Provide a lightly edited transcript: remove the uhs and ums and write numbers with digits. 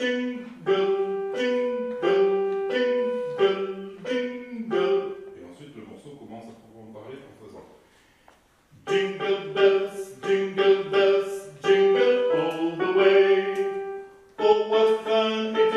jingle, jingle, jingle, jingle. Et ensuite le morceau commence à proprement parler en faisant jingle bells, jingle all the way. Oh, what fun it